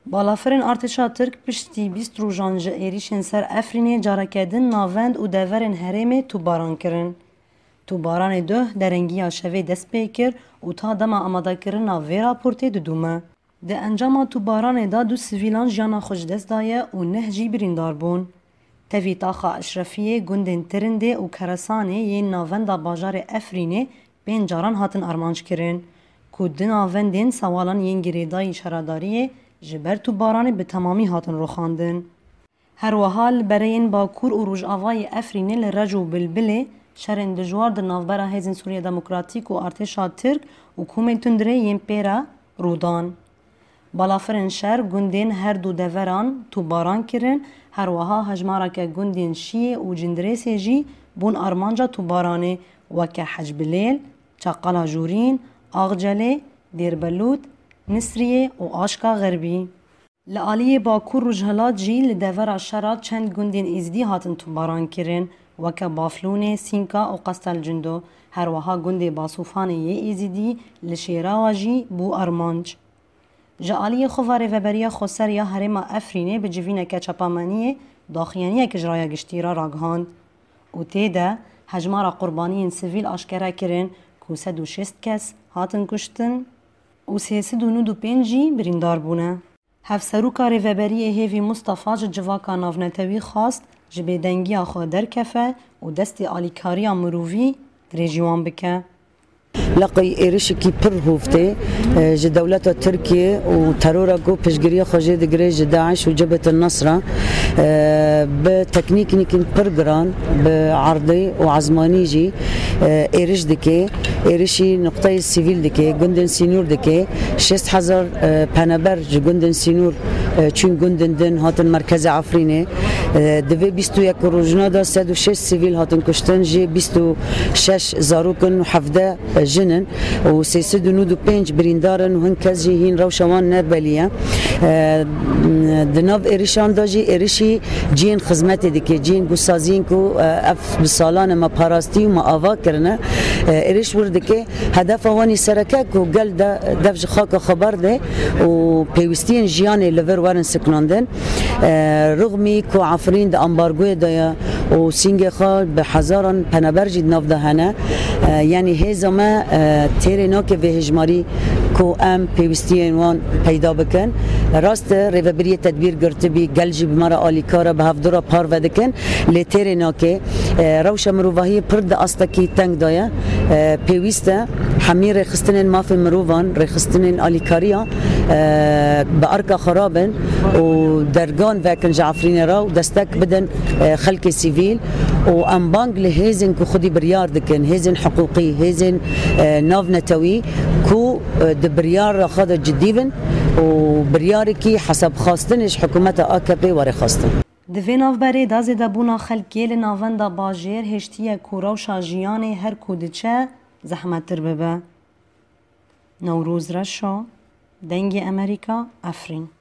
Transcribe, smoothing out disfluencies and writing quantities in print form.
Balafirên artêşa Tirk piştî 20 rojan ji êrişên ser Efrînê carekedin navend û deverên herêmê tûbaran kirin. Tûbaranê duh derengiya şevê dest pê kir û ta dema amadekirina vê raportê didûme. Di encama tûbaranê de du sivîlan jiyana xwe ji dest daye û neh jî birîndar bûn. Tevî taxa Eşrefiyê gundên Tirindê û Keresanê yên navenda bajarê Efrînê 5 caran hatin armançkirin ku di navendên sewalan yên girêdayî şaradariyê ji ber tûbaranê bi temamî hatin roxandin. Her wiha li bereyên Bakur û Rojavayê Efrînê li Reç û Bilbilê şerên dijwar di navbera Hêzên Sûriya Demokratîk û artêşa Tirk û Komên Tundrê yên pêre rûdan. Balafirên şer gundên her du deveran tûbaran kirin, her wiha hejmareke gundên Şiyê û Cindirêsê jî bûn armanca tûbaranê weke Hecbilêl, Çaqala Jûrîn, Axcelê, Dêrbelut, Nisriyê û Aşka Xerbî. Li aliyê Bakur Rojhilat jî li devera şera çend gundên êzidî hatin tûbaran kirin weke Baflûnê, Sînka û Qastelcindo. Her wiha gundê Basûfanê yê êzidî li Şêrawa jî bû armanc. Ji aliyê xova Rêveberiya Xweser ya Herêma Efrînê bi civîneke çapamaniyê daxuyaniyek ji raya giştîra ragihand û tê de hejmara qurbaniyên sivîl aşkere kirin ku 106 kes hatin kuştin û 395 jî birîndar bûne. Hevseroka Rêveberiyê Hêvî Mustafa ji civaka navnetewî xwast ji bêdengiya xwe derkefe û destê alîkariya mirovî dirêjî wan bike. لقي إيرشكي پر هوفتي جي دولة تركيا وترورا جو بشجريا خجي دقري داعش وجبهة النصرة بتكنيك نيكن برجران بعرضي وعزماني جي إيرش دكي إيرشي نقطة السيفيل دكي جندن سينور دكي 6000 بنابر جندن سينور چون جندن دن هاتن مركز عفريني دوی 21 روزنا دا 106 سیویل هاتن کشتن جی 26 زاروکن و 17 جنن و 395 بریندارن و هن کس جی هین روشوان نربلیه دناو ایریشان دا جی ایریشی جین خدمت دیگه جین گوسازین کو اف بسالان ما پاراستی و ما آوا کرنه ایریش ورده که هدف وانی سرکه کو گل دا دفج خاک خبر ده و پیوستین جیان لور ورن سکناندن رغمی کو عفرین دا امبارگوی دایا و سینگ خال به هزاران پنبرجی ناف دهنه یعنی هزما تیره ناک به هجماری کو ام پیوستین وان پیدا بکن راست ریوبری تدبیر گرته بی گلجی بمارا آلیکارا به هفدورا پار ودکن لی تیره ناک روش مروواهی پرد استکی تنگ دایا پیوسته همین رخستن ماف مروان رخستن آلیکاریا به ارکا خرابن و درگان وکن جعفرین را و دستک بدن خلق سیویل و ام بانگ لهزن کو خودی بریار دکن هزن حقوقی هزن ناو نتوی کو دبریار را خود جدی بن و بریاری کی حسب خواستنش حکومت AKP وره خواستن دوی نافبری دا زیده بونا خلکی لناوندا باجیر هشتیه کورا و شاجیانه هر کودچه زحمت تر ببه. نوروز رشا دنگ امریکا افرین